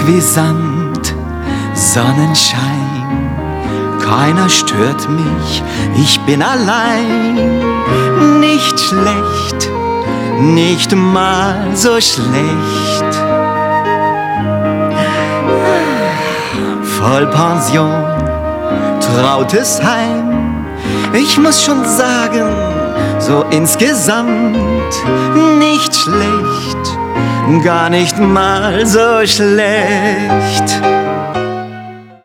wie Sand, Sonnenschein. Keiner stört mich, ich bin allein. Nicht schlecht, nicht mal so schlecht. Vollpension, trautes Heim. Ich muss schon sagen, so insgesamt nicht schlecht, gar nicht mal so schlecht.